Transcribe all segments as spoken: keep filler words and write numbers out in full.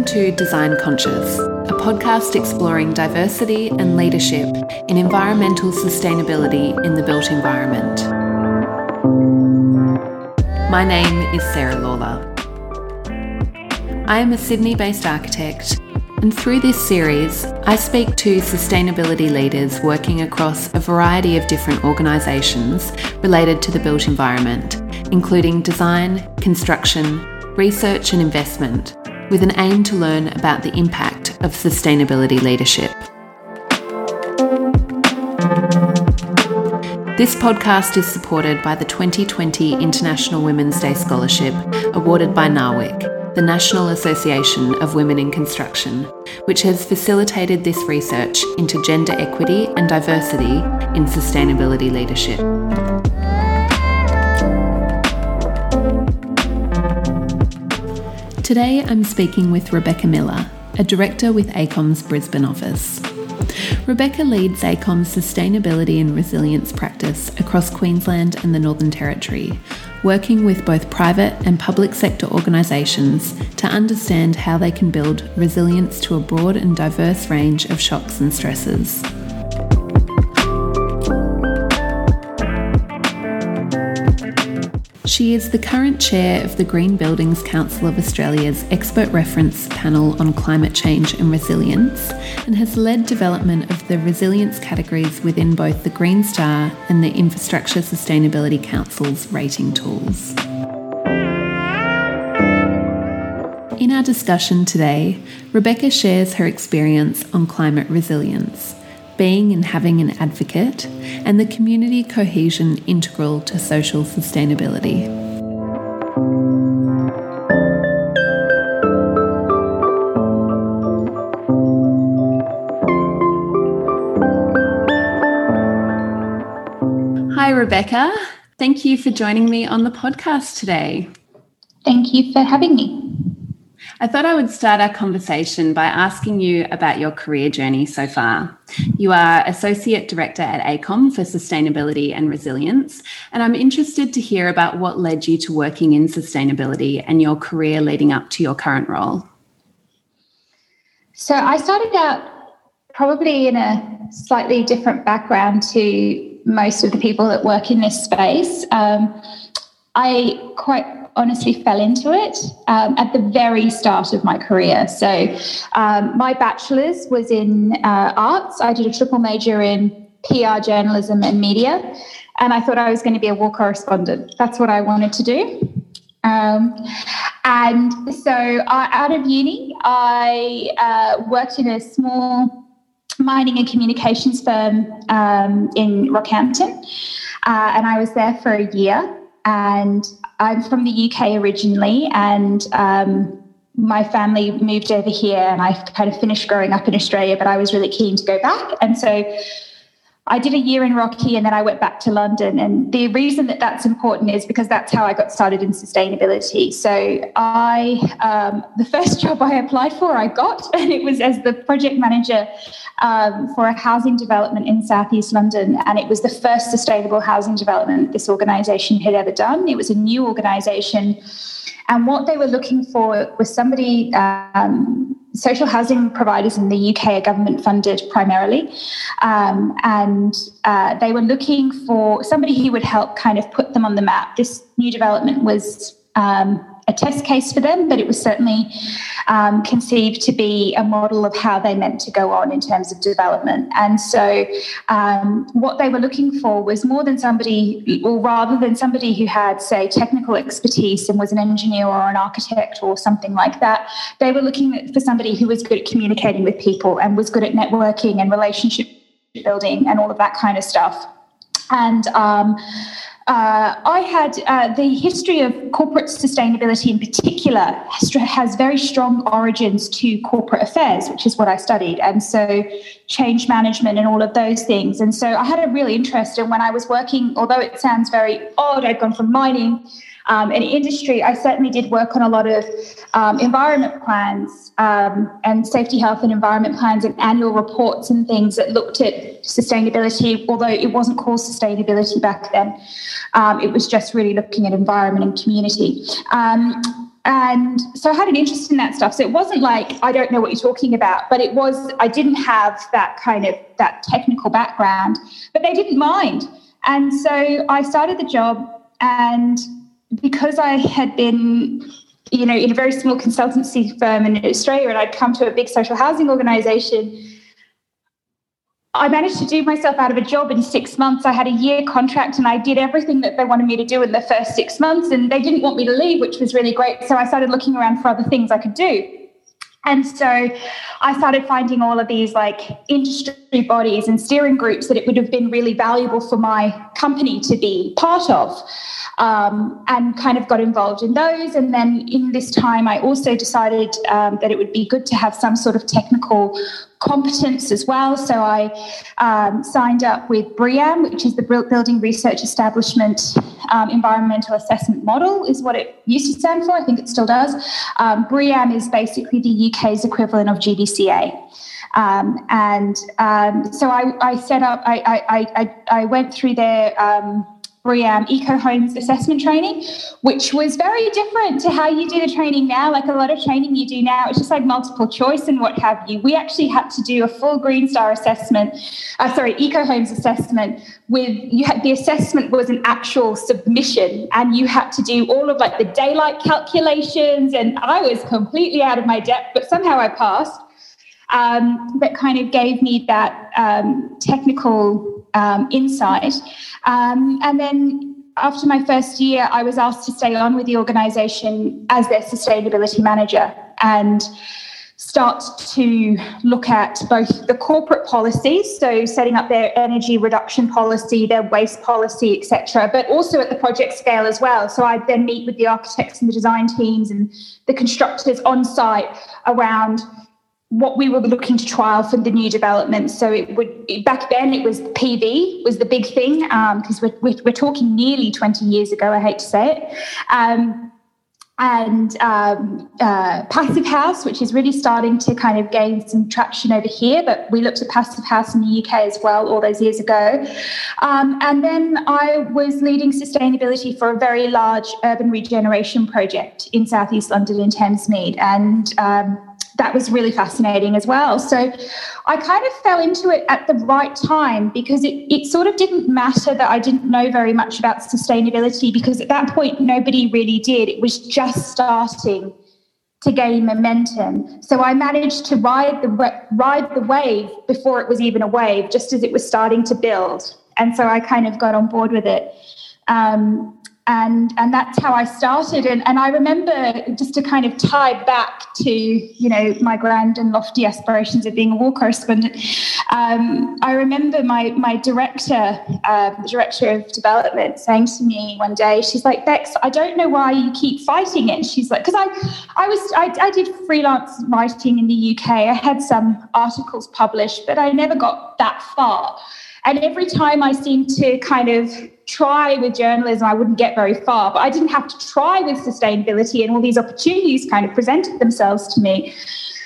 Welcome to Design Conscious, a podcast exploring diversity and leadership in environmental sustainability in the built environment. My name is Sarah Lawler. I am a Sydney-based architect, and through this series, I speak to sustainability leaders working across a variety of different organisations related to the built environment, including design, construction, research and investment, with an aim to learn about the impact of sustainability leadership. This podcast is supported by the twenty twenty International Women's Day Scholarship awarded by NAWIC, the National Association of Women in Construction, which has facilitated this research into gender equity and diversity in sustainability leadership. Today I'm speaking with Rebecca Miller, a director with AECOM's Brisbane office. Rebecca leads AECOM's sustainability and resilience practice across Queensland and the Northern Territory, working with both private and public sector organisations to understand how they can build resilience to a broad and diverse range of shocks and stresses. She is the current chair of the Green Buildings Council of Australia's Expert Reference Panel on Climate Change and Resilience, and has led development of the resilience categories within both the Green Star and the Infrastructure Sustainability Council's rating tools. In our discussion today, Rebecca shares her experience on climate resilience, being and having an advocate, and the community cohesion integral to social sustainability. Hi, Rebecca. Thank you for joining me on the podcast today. Thank you for having me. I thought I would start our conversation by asking you about your career journey so far. You are Associate Director at AECOM for Sustainability and Resilience, and I'm interested to hear about what led you to working in sustainability and your career leading up to your current role. So I started out probably in a slightly different background to most of the people that work in this space. Um, I quite honestly fell into it um, at the very start of my career. So um, my bachelor's was in uh, arts. I did a triple major in P R, journalism and media, and I thought I was going to be a war correspondent. That's what I wanted to do. Um, and so I, out of uni, I uh, worked in a small mining and communications firm um, in Rockhampton, uh, and I was there for a year. And I'm from the U K originally, and um, my family moved over here, and I kind of finished growing up in Australia, but I was really keen to go back. And so I did a year in Rocky, and then I went back to London. And the reason that that's important is because that's how I got started in sustainability. So I, um, the first job I applied for, I got, and it was as the project manager um, for a housing development in southeast London. And it was the first sustainable housing development this organisation had ever done. It was a new organisation. And what they were looking for was somebody, um, social housing providers in the U K are government funded primarily. Um, and uh, they were looking for somebody who would help kind of put them on the map. This new development was um, a test case for them, but it was certainly um, conceived to be a model of how they meant to go on in terms of development. And so um, what they were looking for was more than somebody, or rather than somebody who had, say, technical expertise and was an engineer or an architect or something like that. They were looking for somebody who was good at communicating with people and was good at networking and relationship building and all of that kind of stuff. And um, Uh, I had uh, the history of corporate sustainability in particular has very strong origins to corporate affairs, which is what I studied. And so change management and all of those things. And so I had a real interest. And when I was working, although it sounds very odd, I'd gone from mining um, and industry, I certainly did work on a lot of um, environment plans um, and safety, health and environment plans and annual reports and things that looked at sustainability, although it wasn't called sustainability back then. Um, it was just really looking at environment and community. Um, and so I had an interest in that stuff. So it wasn't like, I don't know what you're talking about, but it was, I didn't have that kind of, that technical background, but they didn't mind. And so I started the job, and because I had been, you know, in a very small consultancy firm in Australia, and I'd come to a big social housing organisation, I managed to do myself out of a job in six months. I had a year contract, and I did everything that they wanted me to do in the first six months, and they didn't want me to leave, which was really great. So I started looking around for other things I could do. And so I started finding all of these like industry bodies and steering groups that it would have been really valuable for my company to be part of, um, and kind of got involved in those. And then in this time, I also decided um, that it would be good to have some sort of technical competence as well. So I um, signed up with BREEAM, which is the Building Research Establishment um, Environmental Assessment Model, is what it used to stand for. I think it still does. Um, BREEAM is basically the U K's equivalent of G B C A. Um, and um, so I, I set up, I, I, I, I went through their um, BREEAM Eco Homes assessment training, which was very different to how you do the training now. Like a lot of training you do now, it's just like multiple choice and what have you. We actually had to do a full Green Star assessment, uh, sorry, Eco Homes assessment with, you had, the assessment was an actual submission, and you had to do all of like the daylight calculations, and I was completely out of my depth, but somehow I passed. Um, that kind of gave me that um, technical um, insight. Um, and then after my first year, I was asked to stay on with the organisation as their sustainability manager and start to look at both the corporate policies, so setting up their energy reduction policy, their waste policy, et cetera, but also at the project scale as well. So I'd then meet with the architects and the design teams and the constructors on site around what we were looking to trial for the new development. So it would, back then it was P V was the big thing, because um, we're, we're talking nearly twenty years ago, I hate to say it. Um, and um, uh, Passive House, which is really starting to kind of gain some traction over here, but we looked at Passive House in the U K as well all those years ago. Um, and then I was leading sustainability for a very large urban regeneration project in southeast London in Thamesmead, and um, that was really fascinating as well. So I kind of fell into it at the right time, because it, it sort of didn't matter that I didn't know very much about sustainability, because at that point nobody really did. It was just starting to gain momentum. So I managed to ride the ride the wave before it was even a wave, just as it was starting to build. And so I kind of got on board with it. Um, And and that's how I started. And, and I remember, just to kind of tie back to, you know, my grand and lofty aspirations of being a war correspondent, um, I remember my my director, uh, the director of development, saying to me one day, she's like, "Bex, I don't know why you keep fighting it." She's like, because I I was I, I did freelance writing in the U K. I had some articles published, but I never got that far. And every time I seemed to kind of try with journalism, I wouldn't get very far. But I didn't have to try with sustainability, and all these opportunities kind of presented themselves to me.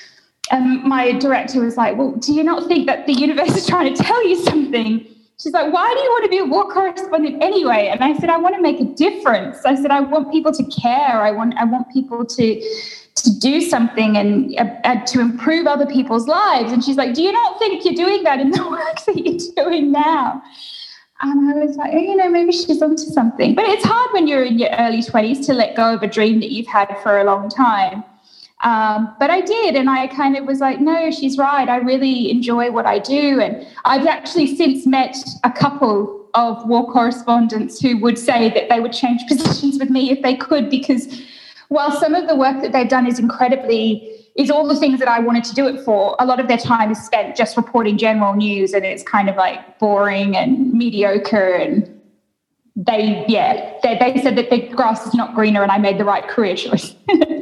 And my director was like, "Well, do you not think that the universe is trying to tell you something?" She's like, "Why do you want to be a war correspondent anyway?" And I said, "I want to make a difference." I said, "I want people to care. I want I want people to to do something and uh, to improve other people's lives." And she's like, "Do you not think you're doing that in the work that you're doing now?" And I was like, oh, you know, maybe she's onto something. But it's hard when you're in your early twenties to let go of a dream that you've had for a long time. Um, but I did, and I kind of was like, no, she's right. I really enjoy what I do. And I've actually since met a couple of war correspondents who would say that they would change positions with me if they could, because while some of the work that they've done is incredibly, is all the things that I wanted to do it for, a lot of their time is spent just reporting general news, and it's kind of like boring and mediocre. And they, yeah, they, they said that the grass is not greener, and I made the right career choice.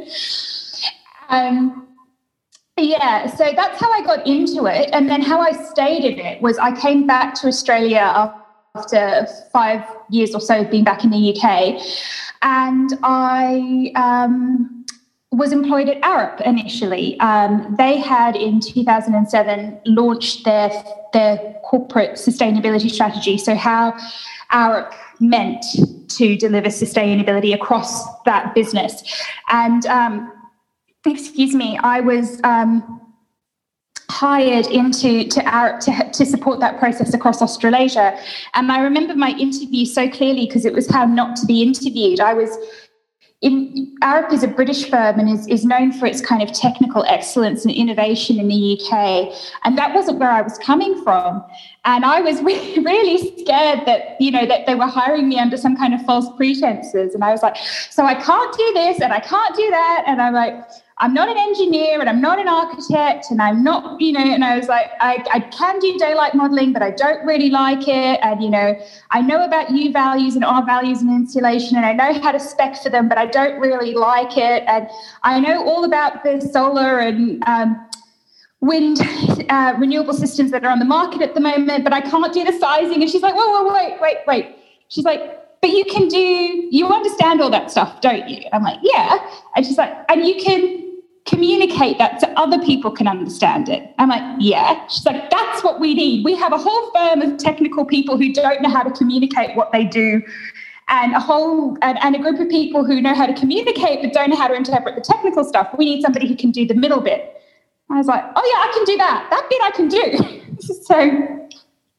um, yeah, so that's how I got into it. And then how I stayed in it was I came back to Australia after five years or so of being back in the U K. And I um, was employed at Arup initially. Um, they had in two thousand seven launched their their corporate sustainability strategy. So how Arup meant to deliver sustainability across that business. And um, excuse me, I was um, hired into to Arup to, to support that process across Australasia. And I remember my interview so clearly because it was how not to be interviewed. I was In, Arup is a British firm and is, is known for its kind of technical excellence and innovation in the U K. And that wasn't where I was coming from. And I was really, really scared that, you know, that they were hiring me under some kind of false pretenses. And I was like, so I can't do this and I can't do that. And I'm like, I'm not an engineer and I'm not an architect and I'm not, you know, and I was like, I, I can do daylight modeling, but I don't really like it. And, you know, I know about U values and R values in insulation and I know how to spec for them, but I don't really like it. And I know all about the solar and um, wind uh, renewable systems that are on the market at the moment, but I can't do the sizing. And she's like, whoa, whoa, wait, wait, wait. She's like, but you can do, you understand all that stuff, don't you? I'm like, yeah. And she's like, and you can communicate that so other people can understand it. I'm like, yeah. She's like, that's what we need. We have a whole firm of technical people who don't know how to communicate what they do, and a whole and, and a group of people who know how to communicate but don't know how to interpret the technical stuff. We need somebody who can do the middle bit. I was like, oh yeah, I can do that. That bit I can do. so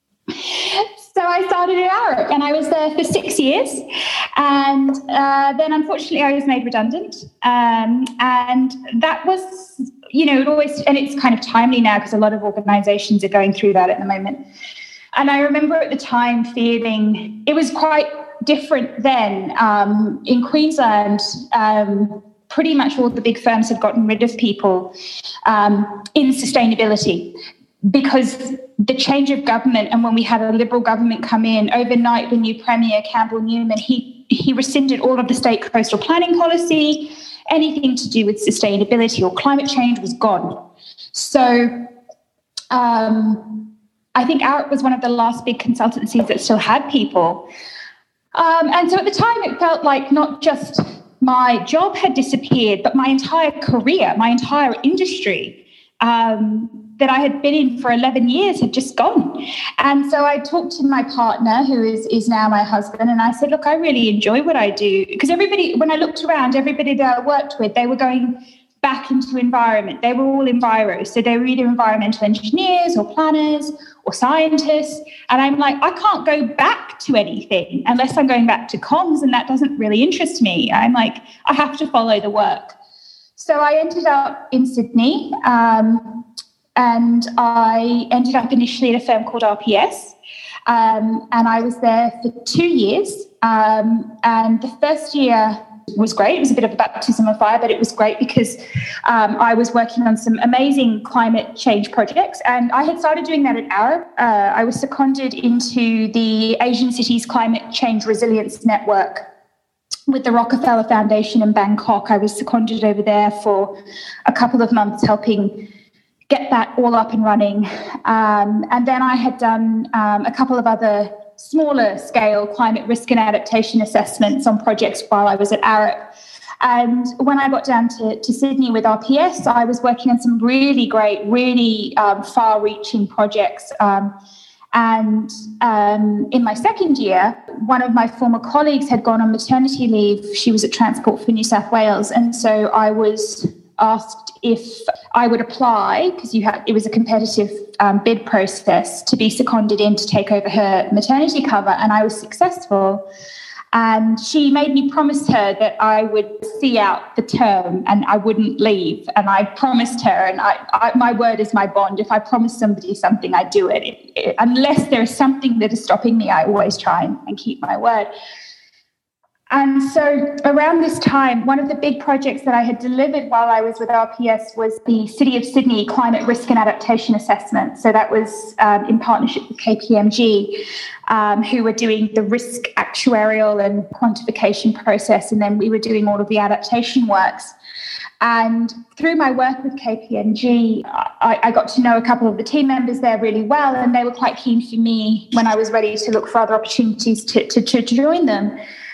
So I started at Arup and I was there for six years. And uh, then unfortunately I was made redundant. Um, and that was, you know, it always, and it's kind of timely now because a lot of organizations are going through that at the moment. And I remember at the time feeling it was quite different then. Um, in Queensland, um, pretty much all the big firms had gotten rid of people um, in sustainability, because the change of government, and when we had a Liberal government come in, overnight the new Premier, Campbell Newman, he, he rescinded all of the state coastal planning policy. Anything to do with sustainability or climate change was gone. So um, I think Arup was one of the last big consultancies that still had people. Um, and so at the time it felt like not just my job had disappeared, but my entire career, my entire industry um, that I had been in for eleven years had just gone. And so I talked to my partner, who is, is now my husband, and I said, look, I really enjoy what I do. Because everybody, when I looked around, everybody that I worked with, they were going back into environment. They were all enviros. So they were either environmental engineers or planners or scientists. And I'm like, I can't go back to anything unless I'm going back to comms, and that doesn't really interest me. I'm like, I have to follow the work. So I ended up in Sydney, um, and I ended up initially at a firm called R P S, um, and I was there for two years. Um, and the first year was great. It was a bit of a baptism of fire, but it was great because um, I was working on some amazing climate change projects, and I had started doing that at Arup. Uh, I was seconded into the Asian Cities Climate Change Resilience Network with the Rockefeller Foundation in Bangkok. I was seconded over there for a couple of months, helping get that all up and running. Um, and then I had done um, a couple of other smaller scale climate risk and adaptation assessments on projects while I was at Arup. And when I got down to, to Sydney with R P S, I was working on some really great, really um, far-reaching projects. Um, and um, in my second year, one of my former colleagues had gone on maternity leave. She was at Transport for New South Wales. And so I was asked if I would apply, because you had, it was a competitive um, bid process, to be seconded in to take over her maternity cover, and I was successful. And she made me promise her that I would see out the term and I wouldn't leave. And I promised her, and I, I, my word is my bond. If I promise somebody something, I do it. It, it. Unless there is something that is stopping me, I always try and, and keep my word. And so around this time, one of the big projects that I had delivered while I was with R P S was the City of Sydney Climate Risk and Adaptation Assessment. So that was um, in partnership with K P M G, um, who were doing the risk actuarial and quantification process, and then we were doing all of the adaptation works. And through my work with K P M G, I, I got to know a couple of the team members there really well, and they were quite keen for me, when I was ready to look for other opportunities, to, to, to join them.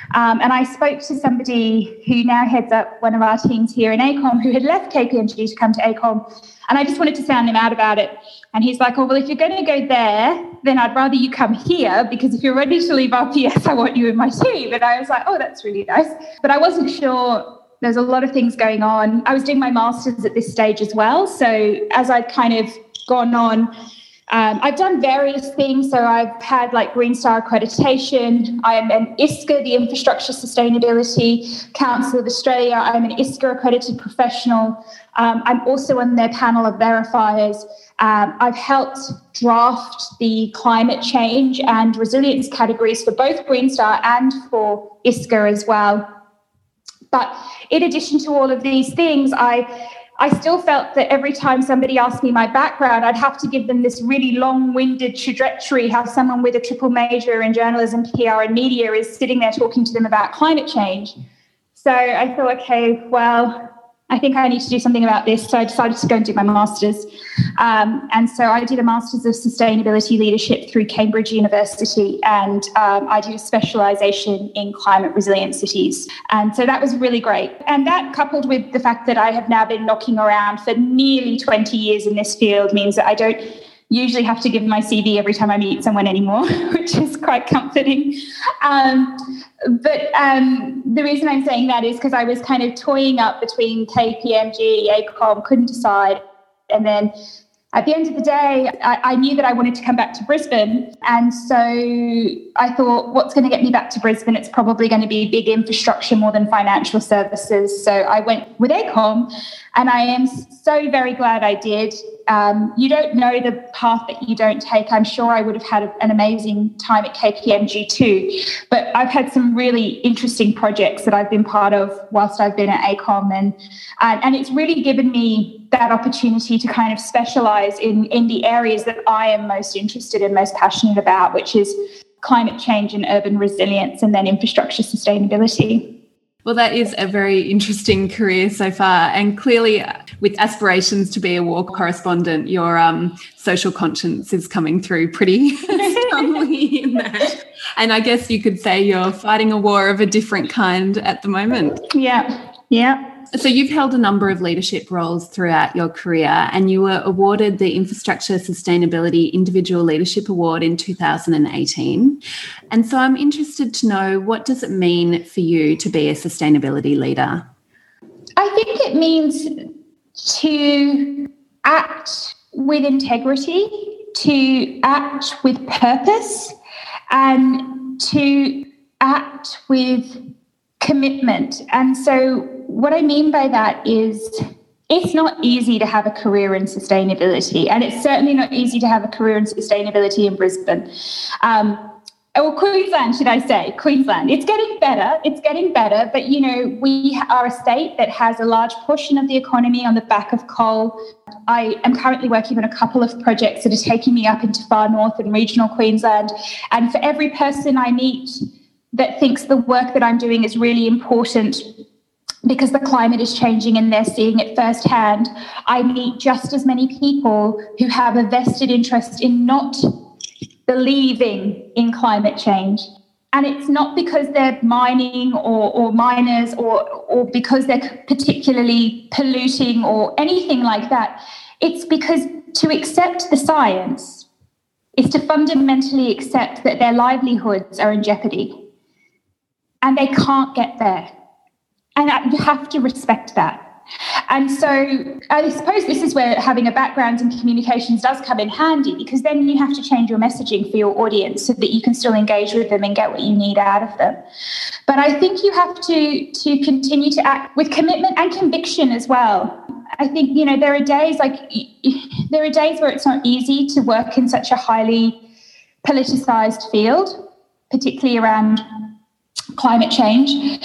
Um, and I spoke to somebody who now heads up one of our teams here in ACOM who had left K P M G to come to ACOM. And I just wanted to sound him out about it. And he's like, oh, well, if you're going to go there, then I'd rather you come here, because if you're ready to leave R P S, I want you in my team. And I was like, oh, that's really nice. But I wasn't sure. There's a lot of things going on. I was doing my master's at this stage as well. So as I'd kind of gone on, um, I've done various things. So I've had like Green Star accreditation. I am an I S C A, the Infrastructure Sustainability Council of Australia. I'm an I S C A accredited professional. Um, I'm also on their panel of verifiers. Um, I've helped draft the climate change and resilience categories for both Green Star and for I S C A as well. But in addition to all of these things, I I still felt that every time somebody asked me my background, I'd have to give them this really long-winded trajectory, how someone with a triple major in journalism, P R and media is sitting there talking to them about climate change. So I thought, okay, well, I think I need to do something about this. So I decided to go and do my master's. Um, and so I did a master's of sustainability leadership through Cambridge University, and um, I did a specialisation in climate resilient cities. And so that was really great. And that, coupled with the fact that I have now been knocking around for nearly twenty years in this field, means that I don't usually have to give my C V every time I meet someone anymore, which is quite comforting. Um, but um, the reason I'm saying that is because I was kind of toying up between K P M G, ACOM, couldn't decide. And then at the end of the day, I, I knew that I wanted to come back to Brisbane. And so I thought, what's going to get me back to Brisbane? It's probably going to be big infrastructure more than financial services. So I went with ACOM, and I am so very glad I did. Um, you don't know the path that you don't take. I'm sure I would have had an amazing time at K P M G too. But I've had some really interesting projects that I've been part of whilst I've been at ACOM. And, and, and it's really given me that opportunity to kind of specialise in, in the areas that I am most interested in, most passionate about, which is climate change and urban resilience, and then infrastructure sustainability. Well, that is a very interesting career so far. And clearly, with aspirations to be a war correspondent, your um, social conscience is coming through pretty strongly in that. And I guess you could say you're fighting a war of a different kind at the moment. Yeah, yeah. So you've held a number of leadership roles throughout your career, and you were awarded the Infrastructure Sustainability Individual Leadership Award in two thousand eighteen. And so I'm interested to know, what does it mean for you to be a sustainability leader? I think it means to act with integrity, to act with purpose, and to act with commitment. And so what I mean by that is, it's not easy to have a career in sustainability, and it's certainly not easy to have a career in sustainability in Brisbane. Um, or Queensland, should I say, Queensland. It's getting better, it's getting better, but, you know, we are a state that has a large portion of the economy on the back of coal. I am currently working on a couple of projects that are taking me up into far north and regional Queensland, and for every person I meet that thinks the work that I'm doing is really important because the climate is changing and they're seeing it firsthand, I meet just as many people who have a vested interest in not believing in climate change. And it's not because they're mining or, or miners or, or because they're particularly polluting or anything like that. It's because to accept the science is to fundamentally accept that their livelihoods are in jeopardy. And they can't get there. And you have to respect that. And so I suppose this is where having a background in communications does come in handy, because then you have to change your messaging for your audience so that you can still engage with them and get what you need out of them. But I think you have to, to continue to act with commitment and conviction as well. I think, you know, there are days like there are days where it's not easy to work in such a highly politicized field, particularly around climate change,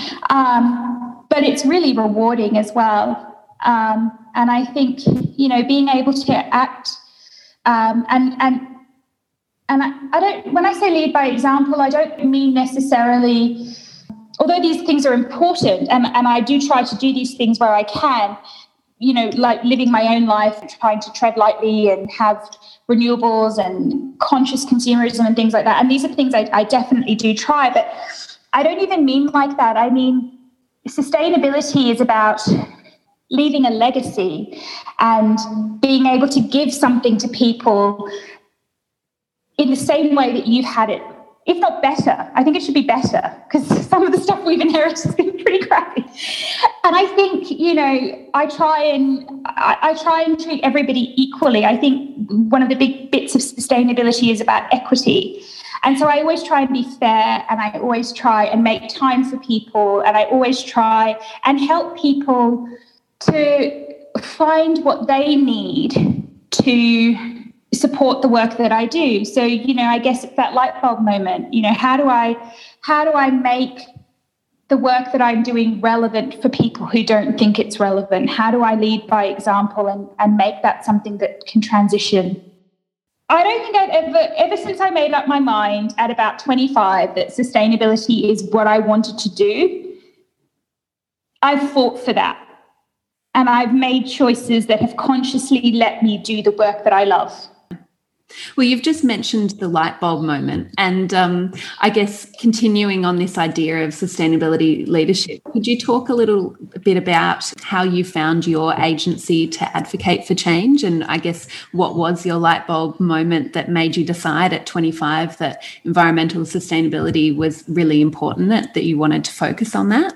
um, but it's really rewarding as well. Um, and I think, you know, being able to act um, and and and I, I don't. When I say lead by example, I don't mean necessarily. Although these things are important, and, and I do try to do these things where I can, you know, like living my own life, trying to tread lightly and have renewables and conscious consumerism and things like that. And these are things I, I definitely do try, but I don't even mean like that. I mean, sustainability is about leaving a legacy and being able to give something to people in the same way that you've had it, if not better. I think it should be better, because some of the stuff we've inherited has been pretty crappy. And I think, you know, I try and I, I try and treat everybody equally. I think one of the big bits of sustainability is about equity. And so I always try and be fair, and I always try and make time for people, and I always try and help people to find what they need to support the work that I do. So, you know, I guess it's that light bulb moment. You know, how do I how do I make the work that I'm doing relevant for people who don't think it's relevant? How do I lead by example and, and make that something that can transition? I don't think I've ever, ever since I made up my mind at about twenty-five that sustainability is what I wanted to do, I've fought for that. And I've made choices that have consciously let me do the work that I love. Well, you've just mentioned the light bulb moment, and um, I guess continuing on this idea of sustainability leadership, could you talk a little bit about how you found your agency to advocate for change, and I guess what was your light bulb moment that made you decide at twenty-five that environmental sustainability was really important, that, that you wanted to focus on that?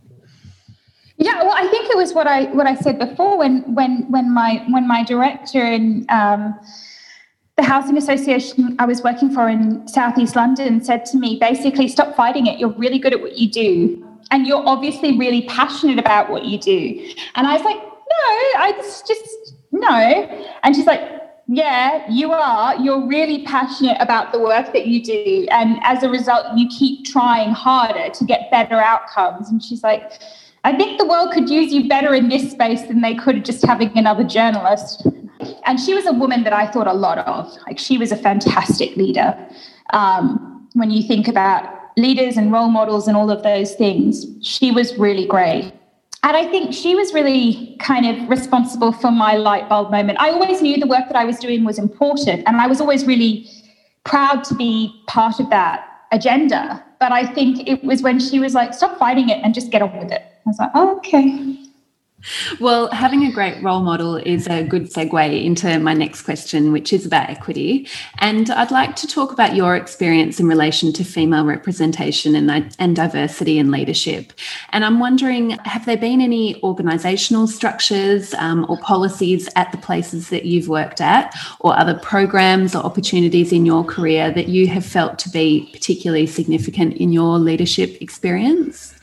Yeah, well, I think it was what I what I said before when when when my when my director in um, the housing association I was working for in Southeast London said to me, basically, stop fighting it. You're really good at what you do, and you're obviously really passionate about what you do. And I was like, no, I just, just no. And she's like, yeah, you are. You're really passionate about the work that you do, and as a result, you keep trying harder to get better outcomes. And she's like, I think the world could use you better in this space than they could just having another journalist. And she was a woman that I thought a lot of. Like, she was a fantastic leader. Um, when you think about leaders and role models and all of those things, she was really great. And I think she was really kind of responsible for my light bulb moment. I always knew the work that I was doing was important, and I was always really proud to be part of that agenda. But I think it was when she was like, stop fighting it and just get on with it. I was like, oh, okay. Well, having a great role model is a good segue into my next question, which is about equity. And I'd like to talk about your experience in relation to female representation and, and diversity in leadership. And I'm wondering, have there been any organisational structures um, or policies at the places that you've worked at, or other programs or opportunities in your career that you have felt to be particularly significant in your leadership experience?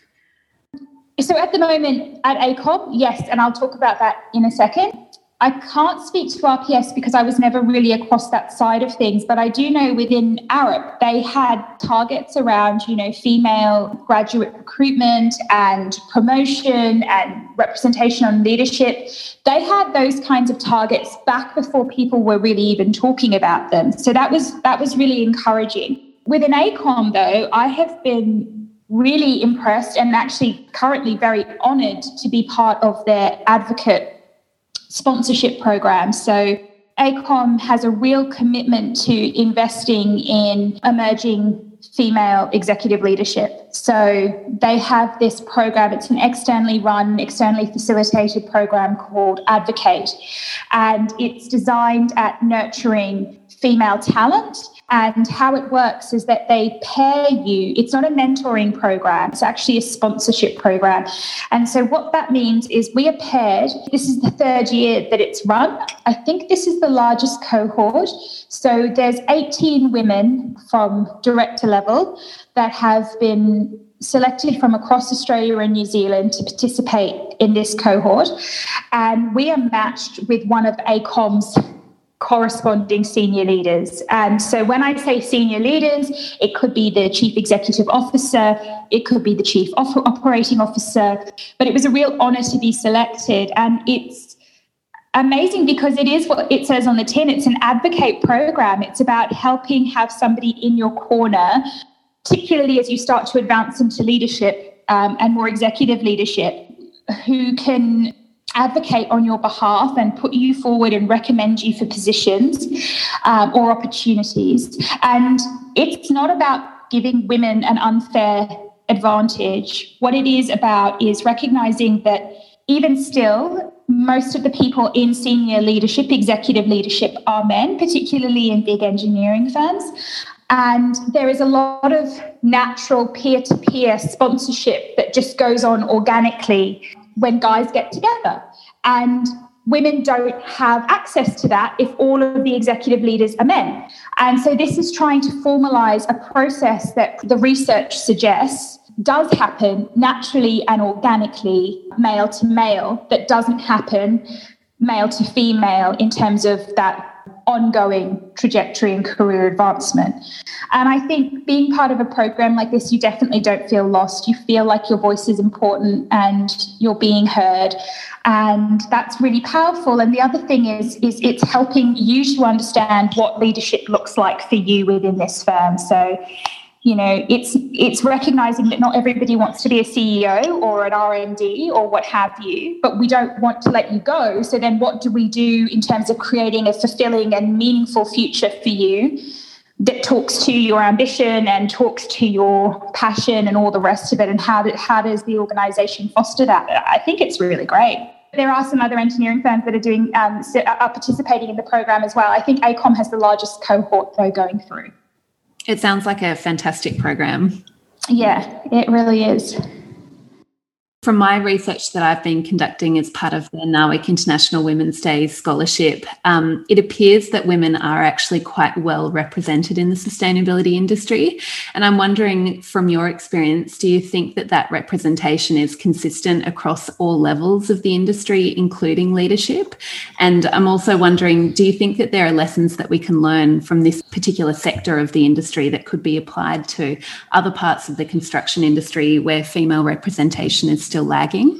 So at the moment at A C O M, yes, and I'll talk about that in a second. I can't speak to R P S because I was never really across that side of things, but I do know within Arup, they had targets around, you know, female graduate recruitment and promotion and representation on leadership. They had those kinds of targets back before people were really even talking about them. So that was that was really encouraging. Within A C O M, though, I have been really impressed and actually currently very honoured to be part of their advocate sponsorship program. So A C O M has a real commitment to investing in emerging female executive leadership. So they have this program. It's an externally run, externally facilitated program called Advocate, and it's designed at nurturing female talent. And how it works is that they pair you. It's not a mentoring program. It's actually a sponsorship program. And so what that means is we are paired. This is the third year that it's run. I think this is the largest cohort. So there's eighteen women from director level that have been selected from across Australia and New Zealand to participate in this cohort. And we are matched with one of A C O M's corresponding senior leaders. And so when I say senior leaders, it could be the chief executive officer, it could be the chief op- operating officer, but it was a real honour to be selected. And it's amazing because it is what it says on the tin. It's an advocate program. It's about helping have somebody in your corner, particularly as you start to advance into leadership um, and more executive leadership, who can advocate on your behalf and put you forward and recommend you for positions um, or opportunities. And it's not about giving women an unfair advantage. What it is about is recognizing that even still, most of the people in senior leadership, executive leadership, are men, particularly in big engineering firms. And there is a lot of natural peer-to-peer sponsorship that just goes on organically when guys get together. And women don't have access to that if all of the executive leaders are men. And so this is trying to formalize a process that the research suggests does happen naturally and organically, male to male, that doesn't happen male to female in terms of that ongoing trajectory and career advancement. And I think being part of a program like this, you definitely don't feel lost. You feel like your voice is important and you're being heard. And that's really powerful. And the other thing is, is it's helping you to understand what leadership looks like for you within this firm. So, you know, it's it's recognizing that not everybody wants to be a C E O or an R and D or what have you, but we don't want to let you go. So then what do we do in terms of creating a fulfilling and meaningful future for you that talks to your ambition and talks to your passion and all the rest of it? And how, do, how does the organization foster that? I think it's really great. There are some other engineering firms that are doing um, are participating in the program as well. I think A COM has the largest cohort, though, going through. It sounds like a fantastic program. Yeah, it really is. From my research that I've been conducting as part of the NAWIC International Women's Day Scholarship, um, it appears that women are actually quite well represented in the sustainability industry. And I'm wondering, from your experience, do you think that that representation is consistent across all levels of the industry, including leadership? And I'm also wondering, do you think that there are lessons that we can learn from this particular sector of the industry that could be applied to other parts of the construction industry where female representation is still lagging?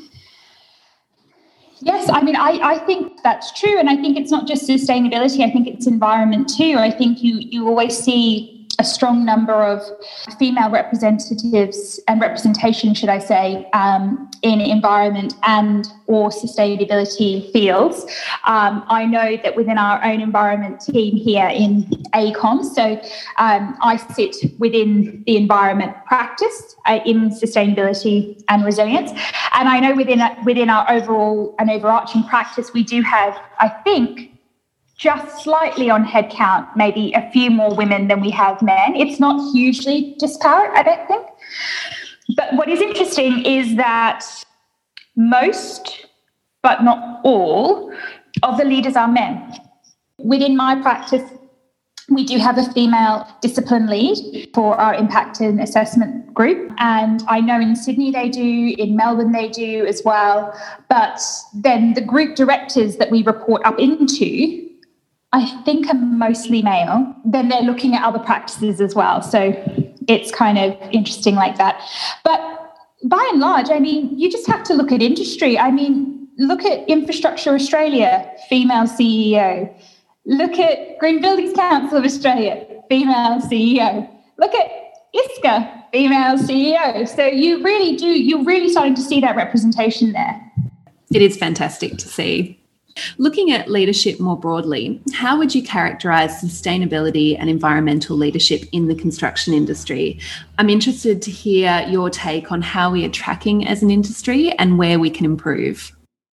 Yes, I mean, I, I think that's true. And I think it's not just sustainability. I think it's environment too. I think you, you always see a strong number of female representatives and representation, should I say, um, in environment and or sustainability fields. Um, I know that within our own environment team here in A COM, so um, I sit within the environment practice uh, in sustainability and resilience. And I know within within our overall and overarching practice, we do have, I think, just slightly on headcount, maybe a few more women than we have men. It's not hugely disparate, I don't think. But what is interesting is that most, but not all, of the leaders are men. Within my practice, we do have a female discipline lead for our impact and assessment group. And I know in Sydney they do, in Melbourne they do as well. But then the group directors that we report up into, I think are mostly male. Then they're looking at other practices as well. So it's kind of interesting like that. But by and large, I mean, you just have to look at industry. I mean, look at Infrastructure Australia, female C E O. Look at Green Buildings Council of Australia, female C E O. Look at I S C A, female C E O. So you really do, you're really starting to see that representation there. It is fantastic to see. Looking at leadership more broadly, how would you characterise sustainability and environmental leadership in the construction industry? I'm interested to hear your take on how we are tracking as an industry and where we can improve.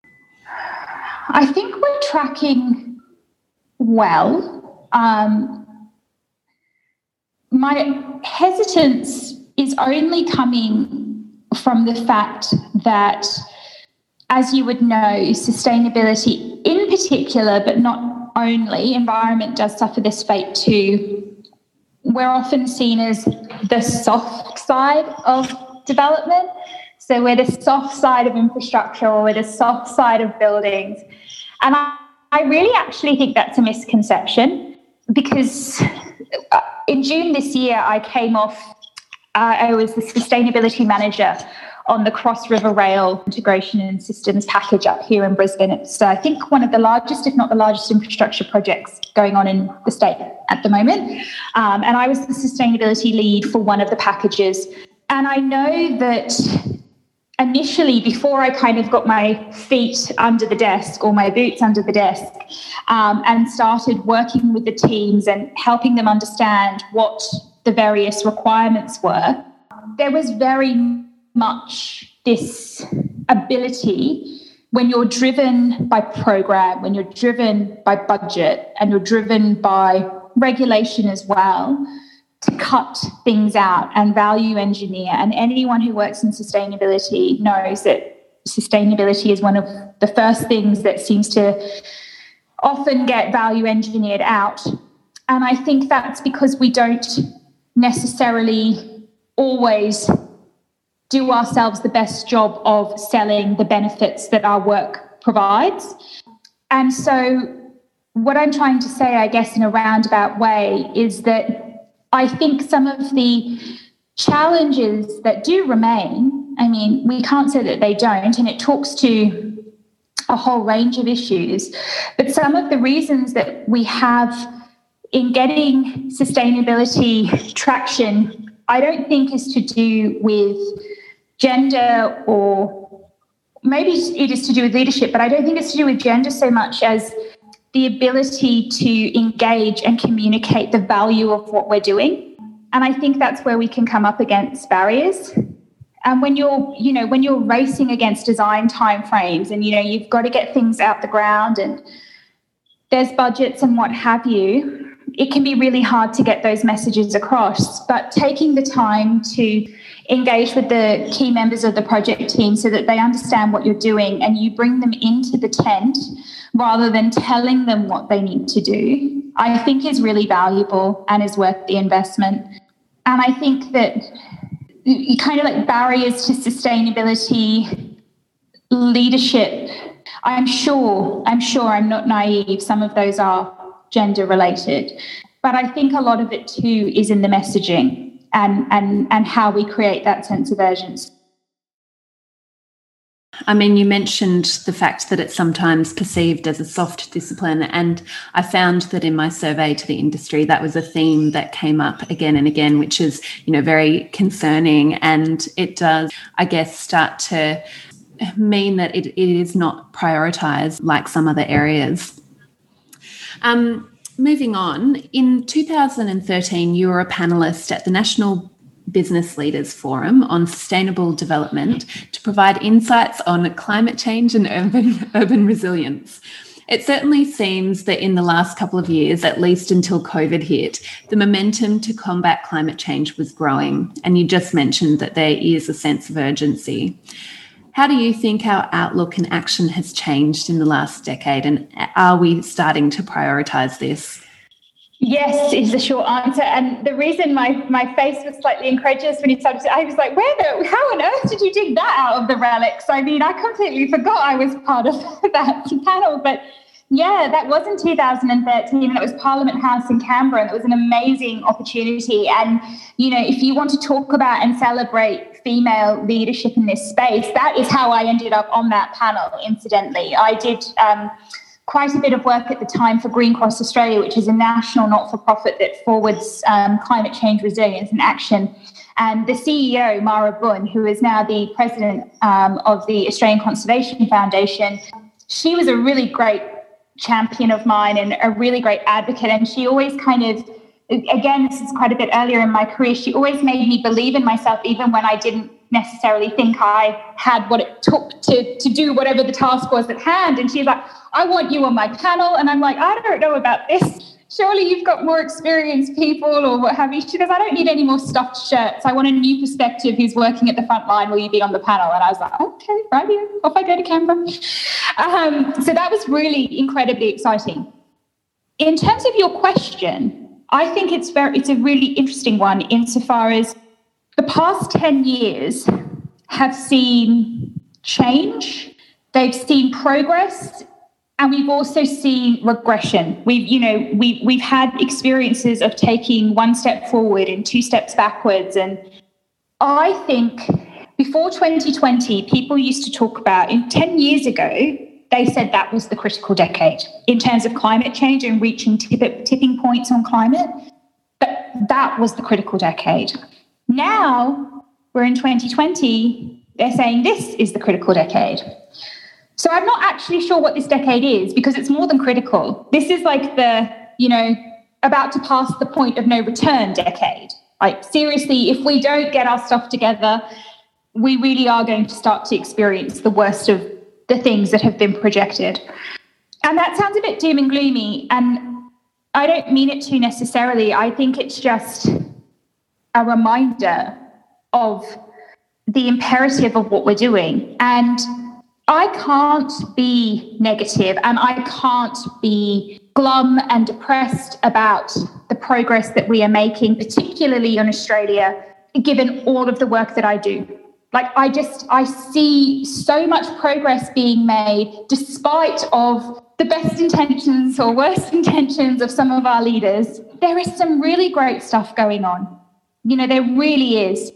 I think we're tracking well. Um, my hesitance is only coming from the fact that, as you would know, sustainability in particular, but not only, environment does suffer this fate too. We're often seen as the soft side of development. So we're the soft side of infrastructure, or we're the soft side of buildings. And I, I really actually think that's a misconception, because in June this year, I came off, uh, I was the sustainability manager on the Cross River Rail Integration and Systems package up here in Brisbane. It's, uh, I think, one of the largest, if not the largest, infrastructure projects going on in the state at the moment. Um, and I was the sustainability lead for one of the packages. And I know that initially, before I kind of got my feet under the desk or my boots under the desk um, and started working with the teams and helping them understand what the various requirements were, there was very much this ability when you're driven by program, when you're driven by budget, and you're driven by regulation as well, to cut things out and value engineer. And anyone who works in sustainability knows that sustainability is one of the first things that seems to often get value engineered out. And I think that's because we don't necessarily always do ourselves the best job of selling the benefits that our work provides. And so what I'm trying to say, I guess, in a roundabout way, is that I think some of the challenges that do remain, I mean, we can't say that they don't, and it talks to a whole range of issues, but some of the reasons that we have in getting sustainability traction, I don't think is to do with gender, or maybe it is to do with leadership, but I don't think it's to do with gender so much as the ability to engage and communicate the value of what we're doing. And I think that's where we can come up against barriers. And when you're, you know, when you're racing against design timeframes, and, you know, you've got to get things out the ground and there's budgets and what have you, it can be really hard to get those messages across. But taking the time to engage with the key members of the project team so that they understand what you're doing and you bring them into the tent rather than telling them what they need to do, I think is really valuable and is worth the investment. And I think that you kind of like barriers to sustainability leadership, I'm sure, I'm sure I'm not naive, some of those are gender related, but I think a lot of it too is in the messaging and and and how we create that sense of urgency. I mean, you mentioned the fact that it's sometimes perceived as a soft discipline, and I found that in my survey to the industry, that was a theme that came up again and again, which is, you know, very concerning, and it does, I guess, start to mean that it, it is not prioritised like some other areas. Um, moving on, in two thousand thirteen, you were a panellist at the National Business Leaders Forum on Sustainable Development to provide insights on climate change and urban, urban resilience. It certainly seems that in the last couple of years, at least until COVID hit, the momentum to combat climate change was growing. And you just mentioned that there is a sense of urgency. How do you think our outlook and action has changed in the last decade, and are we starting to prioritise this? Yes, is the short answer. And the reason my, my face was slightly incredulous when you started to, I was like, where the, how on earth did you dig that out of the relics? I mean, I completely forgot I was part of that panel. But yeah, that was in two thousand thirteen, and it was Parliament House in Canberra, and it was an amazing opportunity. And, you know, if you want to talk about and celebrate female leadership in this space, that is how I ended up on that panel, incidentally. I did um, quite a bit of work at the time for Green Cross Australia, which is a national not-for-profit that forwards um, climate change resilience and action. And the C E O, Mara Bunn, who is now the president um, of the Australian Conservation Foundation, she was a really great champion of mine and a really great advocate. And she always kind of, again, this is quite a bit earlier in my career, she always made me believe in myself even when I didn't necessarily think I had what it took to, to do whatever the task was at hand. And she's like, I want you on my panel. And I'm like, I don't know about this. Surely you've got more experienced people or what have you. She goes, I don't need any more stuffed shirts. I want a new perspective who's working at the front line. Will you be on the panel? And I was like, okay, right here. Off I go to Canberra. Um, so that was really incredibly exciting. In terms of your question, I think it's very, it's a really interesting one insofar as the past ten years have seen change. They've seen progress. And we've also seen regression. We've, you know, we've, we've had experiences of taking one step forward and two steps backwards. And I think before twenty twenty, people used to talk about, in ten years ago, they said that was the critical decade in terms of climate change and reaching tip, tipping points on climate. But that was the critical decade. Now we're in twenty twenty, they're saying this is the critical decade. So I'm not actually sure what this decade is because it's more than critical. This is like the, you know, about to pass the point of no return decade. Like, seriously, if we don't get our stuff together, we really are going to start to experience the worst of the things that have been projected. And that sounds a bit doom and gloomy, and I don't mean it to necessarily. I think it's just a reminder of the imperative of what we're doing. And I can't be negative and I can't be glum and depressed about the progress that we are making, particularly in Australia, given all of the work that I do. Like, I just, I see so much progress being made despite of the best intentions or worst intentions of some of our leaders. There is some really great stuff going on. You know, there really is.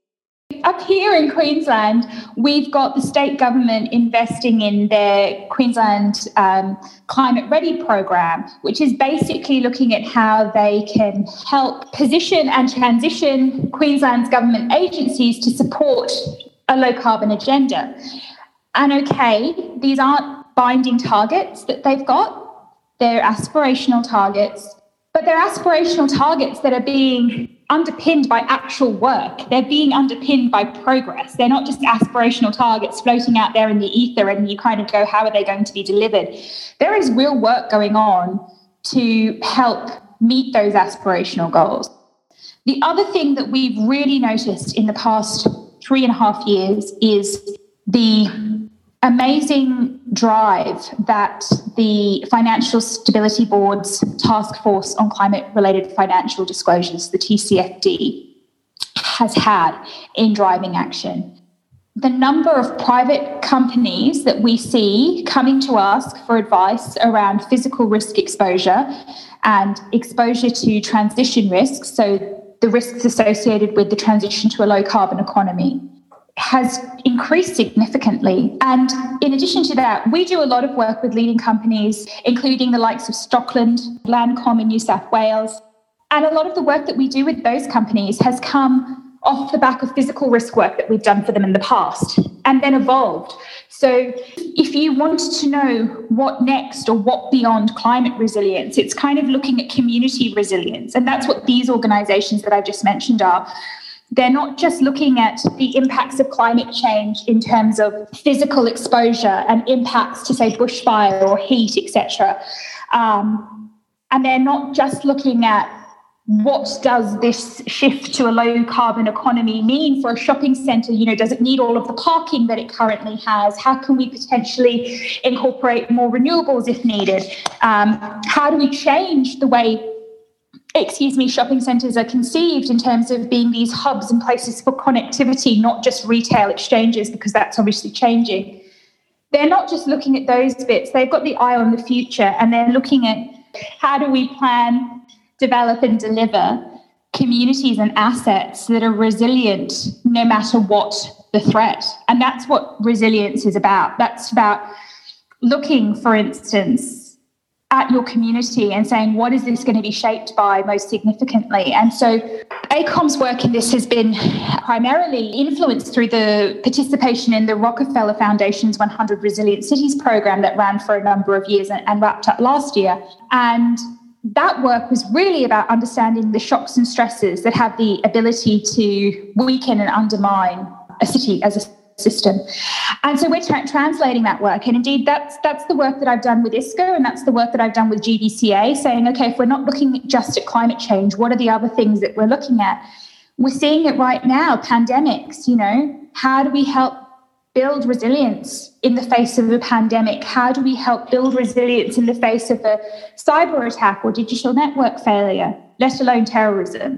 Up here in Queensland, we've got the state government investing in their Queensland um, Climate Ready program, which is basically looking at how they can help position and transition Queensland's government agencies to support a low carbon agenda. And okay, these aren't binding targets that they've got. They're aspirational targets, but they're aspirational targets that are being underpinned by actual work. They're being underpinned by progress. They're not just aspirational targets floating out there in the ether and you kind of go, how are they going to be delivered? There is real work going on to help meet those aspirational goals. The other thing that we've really noticed in the past three and a half years is the amazing drive that the Financial Stability Board's Task Force on Climate-Related Financial Disclosures, the T C F D, has had in driving action. The number of private companies that we see coming to ask for advice around physical risk exposure and exposure to transition risks, so the risks associated with the transition to a low-carbon economy, has increased significantly. And in addition to that, we do a lot of work with leading companies, including the likes of Stockland, Landcom in New South Wales. And a lot of the work that we do with those companies has come off the back of physical risk work that we've done for them in the past and then evolved. So if you wanted to know what next or what beyond climate resilience, it's kind of looking at community resilience. And that's what these organisations that I've just mentioned are. They're not just looking at the impacts of climate change in terms of physical exposure and impacts to, say, bushfire or heat, et cetera. Um, and they're not just looking at what does this shift to a low-carbon economy mean for a shopping centre? You know, does it need all of the parking that it currently has? How can we potentially incorporate more renewables if needed? Um, how do we change the way excuse me, shopping centres are conceived in terms of being these hubs and places for connectivity, not just retail exchanges, because that's obviously changing. They're not just looking at those bits. They've got the eye on the future, and they're looking at how do we plan, develop and deliver communities and assets that are resilient no matter what the threat. And that's what resilience is about. That's about looking, for instance, at your community and saying, what is this going to be shaped by most significantly? And so AECOM's work in this has been primarily influenced through the participation in the Rockefeller Foundation's one hundred Resilient Cities program that ran for a number of years and, and wrapped up last year. And that work was really about understanding the shocks and stresses that have the ability to weaken and undermine a city as a system. And so we're tra- translating that work. And indeed, that's that's the work that I've done with ISCO, and that's the work that I've done with G B C A, saying, okay, if we're not looking just at climate change, what are the other things that we're looking at? We're seeing it right now, pandemics, you know, how do we help build resilience in the face of a pandemic? How do we help build resilience in the face of a cyber attack or digital network failure, let alone terrorism?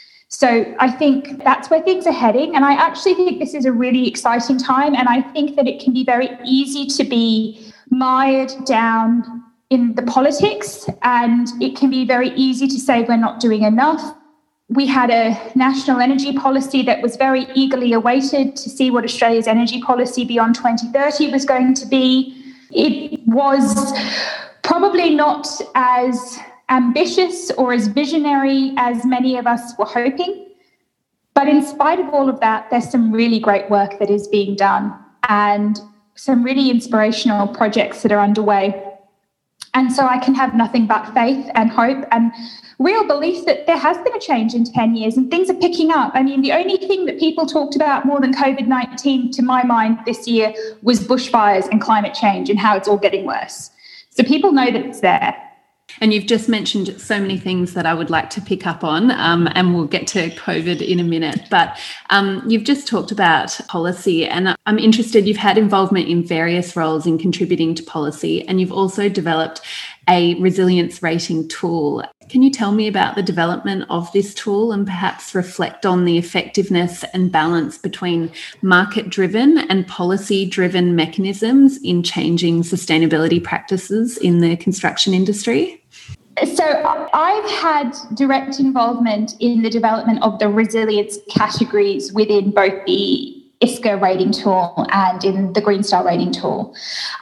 So I think that's where things are heading. And I actually think this is a really exciting time. And I think that it can be very easy to be mired down in the politics. And it can be very easy to say we're not doing enough. We had a national energy policy that was very eagerly awaited to see what Australia's energy policy beyond twenty thirty was going to be. It was probably not as ambitious or as visionary as many of us were hoping. But in spite of all of that, there's some really great work that is being done and some really inspirational projects that are underway. And so I can have nothing but faith and hope and real belief that there has been a change in ten years and things are picking up. I mean, the only thing that people talked about more than COVID nineteen, to my mind, this year was bushfires and climate change and how it's all getting worse. So people know that it's there. And you've just mentioned so many things that I would like to pick up on, um, and we'll get to COVID in a minute. But um, you've just talked about policy, and I'm interested, you've had involvement in various roles in contributing to policy, and you've also developed a resilience rating tool. Can you tell me about the development of this tool and perhaps reflect on the effectiveness and balance between market-driven and policy-driven mechanisms in changing sustainability practices in the construction industry? So I've had direct involvement in the development of the resilience categories within both the I S C A rating tool and in the Green Star rating tool.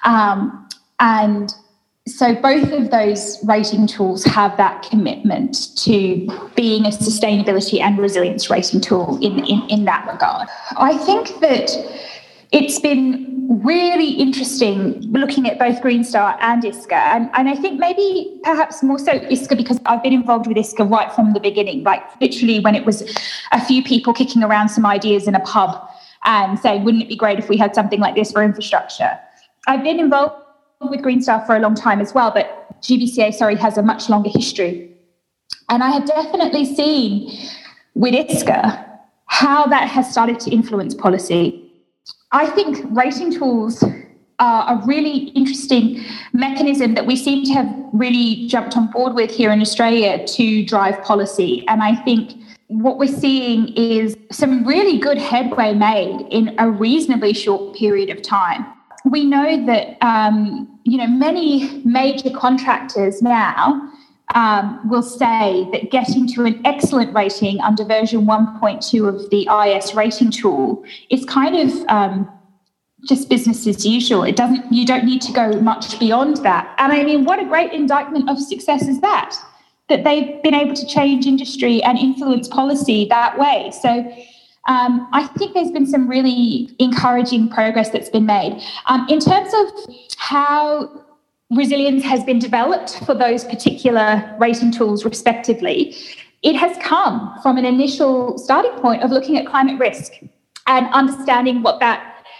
Um, and So both of those rating tools have that commitment to being a sustainability and resilience rating tool in, in, in that regard. I think that it's been really interesting looking at both Green Star and I S C A. And, and I think maybe perhaps more so I S C A because I've been involved with I S C A right from the beginning, like literally when it was a few people kicking around some ideas in a pub and saying, wouldn't it be great if we had something like this for infrastructure? I've been involved with Green Star for a long time as well, but G B C A, sorry, has a much longer history. And I have definitely seen with I S C A how that has started to influence policy. I think rating tools are a really interesting mechanism that we seem to have really jumped on board with here in Australia to drive policy. And I think what we're seeing is some really good headway made in a reasonably short period of time. We know that, um, you know, many major contractors now um, will say that getting to an excellent rating under version one point two of the I S rating tool is kind of um, just business as usual. It doesn't, you don't need to go much beyond that. And I mean, what a great indictment of success is that, that they've been able to change industry and influence policy that way. So Um, I think there's been some really encouraging progress that's been made. Um, in terms of how resilience has been developed for those particular rating tools respectively, it has come from an initial starting point of looking at climate risk and understanding what that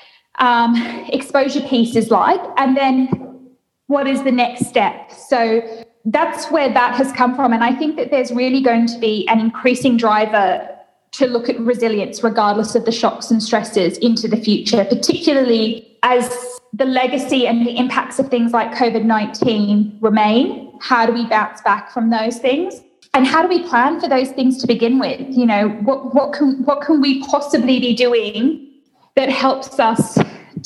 um, exposure piece is like, and then what is the next step. So that's where that has come from. And I think that there's really going to be an increasing driver to look at resilience regardless of the shocks and stresses into the future, particularly as the legacy and the impacts of things like COVID nineteen remain. How do we bounce back from those things? And how do we plan for those things to begin with? You know, what, what can what can we possibly be doing that helps us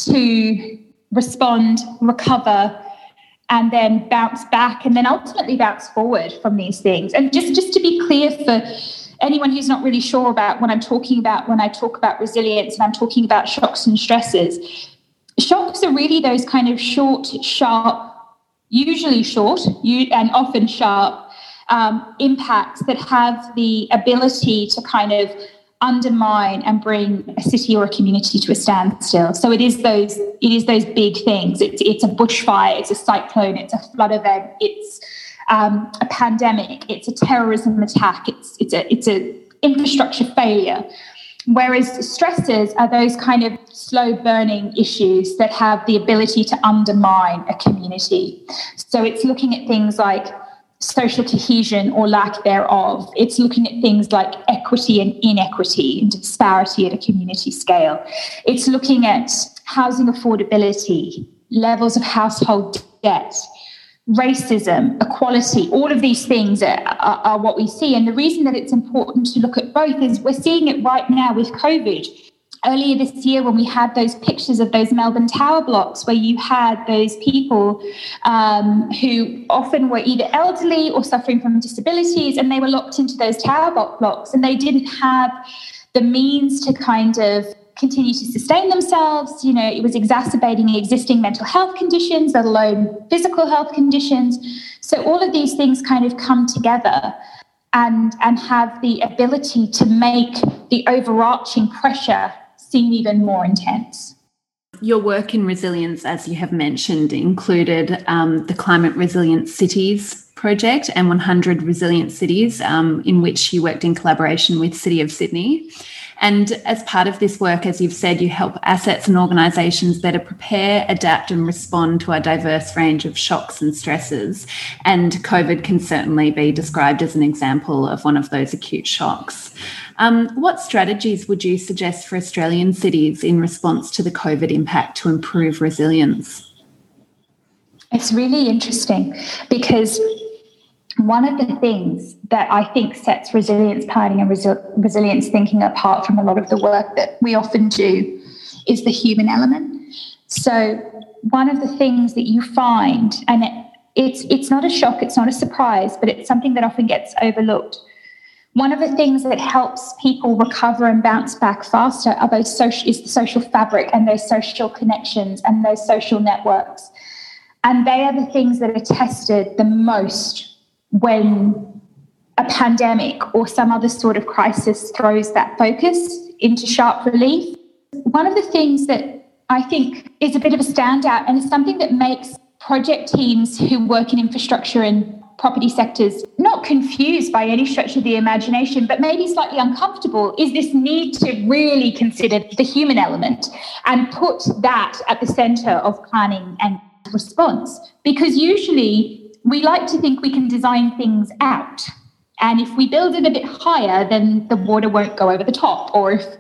to respond, recover, and then bounce back, and then ultimately bounce forward from these things? And just, just to be clear for anyone who's not really sure about what I'm talking about when I talk about resilience and I'm talking about shocks and stresses, shocks are really those kind of short, sharp, usually short and often sharp um, impacts that have the ability to kind of undermine and bring a city or a community to a standstill. So it is those it is those big things. It's it's a bushfire, it's a cyclone, it's a flood event, it's Um, a pandemic, it's a terrorism attack, it's it's a it's a infrastructure failure. Whereas stresses are those kind of slow burning issues that have the ability to undermine a community. So it's looking at things like social cohesion or lack thereof. It's looking at things like equity and inequity and disparity at a community scale. It's looking at housing affordability, levels of household debt, racism, equality. All of these things are, are, are what we see. And the reason that it's important to look at both is we're seeing it right now with COVID. Earlier this year, when we had those pictures of those Melbourne Tower blocks where you had those people um, who often were either elderly or suffering from disabilities, and they were locked into those tower block blocks, and they didn't have the means to kind of continue to sustain themselves. You know, it was exacerbating existing mental health conditions, let alone physical health conditions. So all of these things kind of come together and, and have the ability to make the overarching pressure seem even more intense. Your work in resilience, as you have mentioned, included um, the Climate Resilient Cities project and one hundred Resilient Cities, um, in which you worked in collaboration with City of Sydney. And as part of this work, as you've said, you help assets and organisations better prepare, adapt and respond to a diverse range of shocks and stresses. And COVID can certainly be described as an example of one of those acute shocks. Um, what strategies would you suggest for Australian cities in response to the COVID impact to improve resilience? It's really interesting because one of the things that I think sets resilience planning and resi- resilience thinking apart from a lot of the work that we often do is the human element. So one of the things that you find, and it, it's it's not a shock, it's not a surprise, but it's something that often gets overlooked. One of the things that helps people recover and bounce back faster are those social, is the social fabric and those social connections and those social networks. And they are the things that are tested the most when a pandemic or some other sort of crisis throws that focus into sharp relief. One of the things that I think is a bit of a standout and is something that makes project teams who work in infrastructure and property sectors not confused by any stretch of the imagination, but maybe slightly uncomfortable, is this need to really consider the human element and put that at the centre of planning and response. Because usually we like to think we can design things out. And if we build it a bit higher, then the water won't go over the top. Or if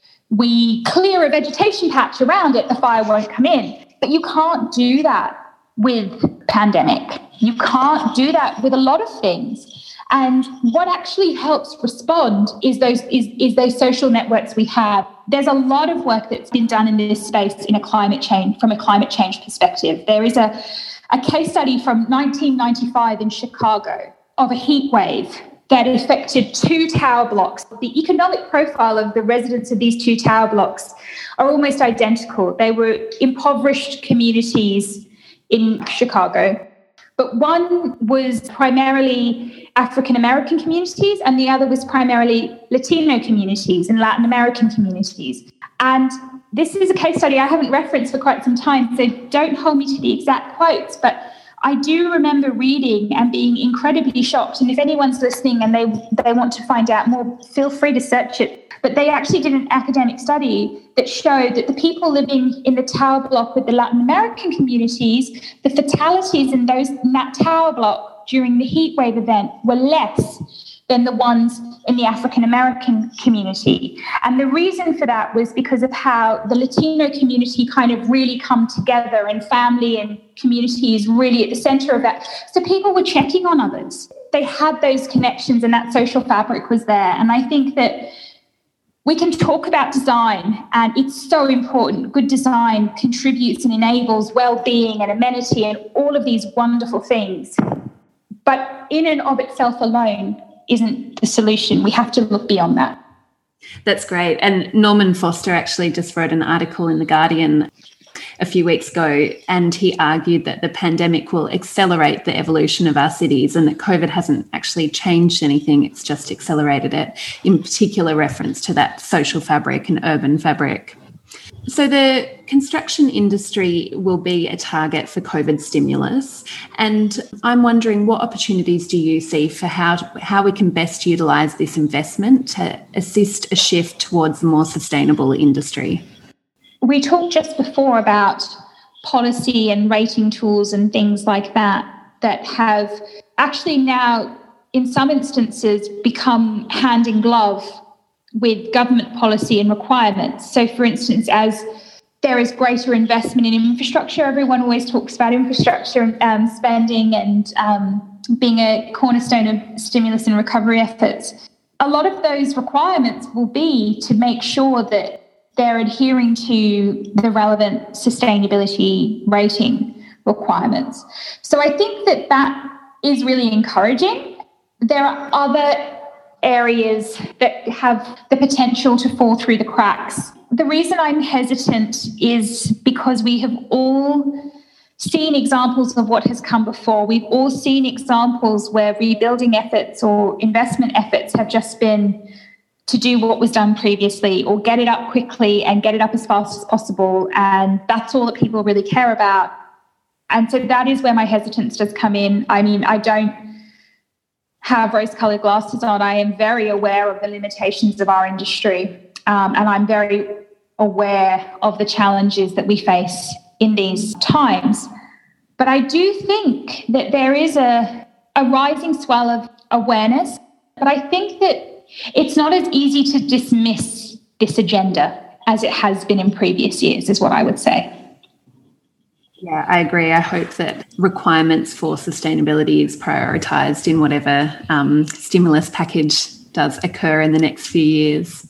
we clear a vegetation patch around it, the fire won't come in. But you can't do that with pandemic. You can't do that with a lot of things. And what actually helps respond is those is, is those social networks we have. There's a lot of work that's been done in this space in a climate change, from a climate change perspective. There is a, a case study from nineteen ninety-five in Chicago of a heat wave that affected two tower blocks. The economic profile of the residents of these two tower blocks are almost identical. They were impoverished communities in Chicago, but one was primarily African American communities and the other was primarily Latino communities and Latin American communities. And this is a case study I haven't referenced for quite some time, so don't hold me to the exact quotes, but I do remember reading and being incredibly shocked. And if anyone's listening and they, they want to find out more, feel free to search it. But they actually did an academic study that showed that the people living in the tower block with the Latin American communities, the fatalities in those in that tower block during the heat wave event were less than the ones in the African American community. And the reason for that was because of how the Latino community kind of really come together, and family and community is really at the center of that. So people were checking on others. They had those connections and that social fabric was there. And I think that we can talk about design, and it's so important. Good design contributes and enables well-being and amenity and all of these wonderful things. But in and of itself alone isn't the solution. We have to look beyond that. That's great. And Norman Foster actually just wrote an article in The Guardian a few weeks ago, and he argued that the pandemic will accelerate the evolution of our cities and that COVID hasn't actually changed anything, it's just accelerated it, in particular reference to that social fabric and urban fabric. So the construction industry will be a target for COVID stimulus, and I'm wondering, what opportunities do you see for how, how we can best utilise this investment to assist a shift towards a more sustainable industry? We talked just before about policy and rating tools and things like that that have actually now, in some instances, become hand in glove with government policy and requirements. So, for instance, as there is greater investment in infrastructure, everyone always talks about infrastructure um, spending and um, being a cornerstone of stimulus and recovery efforts. A lot of those requirements will be to make sure that they're adhering to the relevant sustainability rating requirements. So I think that that is really encouraging. There are other areas that have the potential to fall through the cracks. The reason I'm hesitant is because we have all seen examples of what has come before. We've all seen examples where rebuilding efforts or investment efforts have just been to do what was done previously or get it up quickly and get it up as fast as possible. And that's all that people really care about. And so that is where my hesitance does come in. I mean, I don't have rose-coloured glasses on. I am very aware of the limitations of our industry, um, and I'm very aware of the challenges that we face in these times. But I do think that there is a, a rising swell of awareness, but I think that it's not as easy to dismiss this agenda as it has been in previous years, is what I would say. Yeah, I agree. I hope that requirements for sustainability is prioritised in whatever um, stimulus package does occur in the next few years.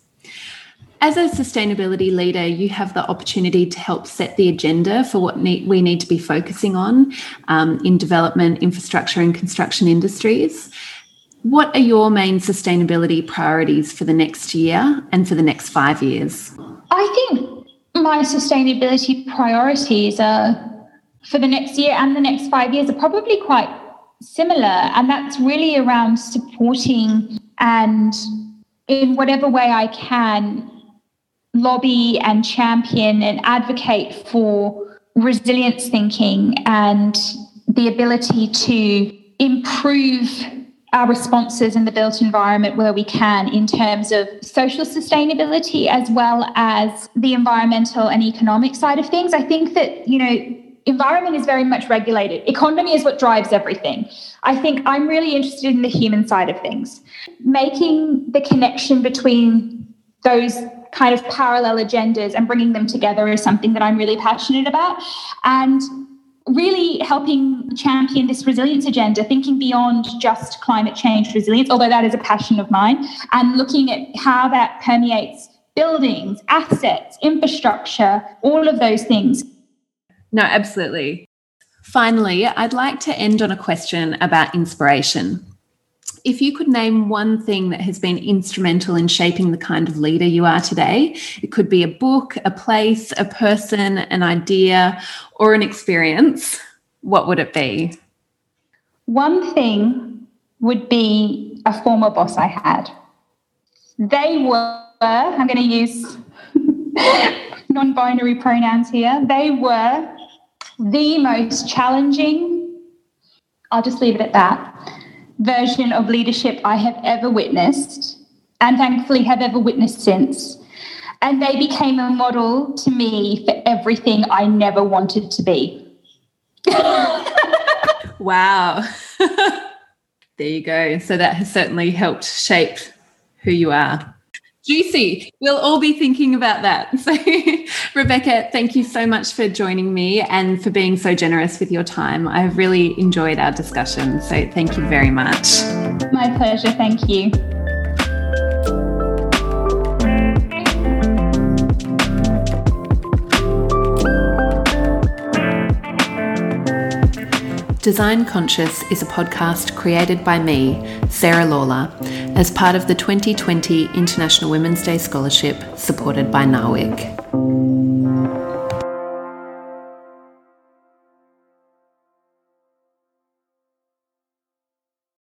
As a sustainability leader, you have the opportunity to help set the agenda for what need, we need to be focusing on um, in development, infrastructure and construction industries. What are your main sustainability priorities for the next year and for the next five years? I think my sustainability priorities are for the next year and the next five years are probably quite similar, and that's really around supporting and in whatever way I can lobby and champion and advocate for resilience thinking and the ability to improve our responses in the built environment where we can in terms of social sustainability as well as the environmental and economic side of things. I think that, you know, environment is very much regulated. Economy is what drives everything. I think I'm really interested in the human side of things. Making the connection between those kind of parallel agendas and bringing them together is something that I'm really passionate about. And really helping champion this resilience agenda, thinking beyond just climate change resilience, although that is a passion of mine, and looking at how that permeates buildings, assets, infrastructure, all of those things. No, absolutely. Finally, I'd like to end on a question about inspiration. If you could name one thing that has been instrumental in shaping the kind of leader you are today, it could be a book, a place, a person, an idea, or an experience, what would it be? One thing would be a former boss I had. They were, I'm going to use non-binary pronouns here, they were the most challenging, I'll just leave it at that, version of leadership I have ever witnessed, and thankfully have ever witnessed since. And they became a model to me for everything I never wanted to be. Wow. There you go. So that has certainly helped shape who you are. Juicy. We'll all be thinking about that. So, Rebecca, thank you so much for joining me and for being so generous with your time. I've really enjoyed our discussion. So thank you very much. My pleasure. Thank you. Design Conscious is a podcast created by me, Sarah Lawler, as part of the twenty twenty International Women's Day Scholarship supported by NAWIC.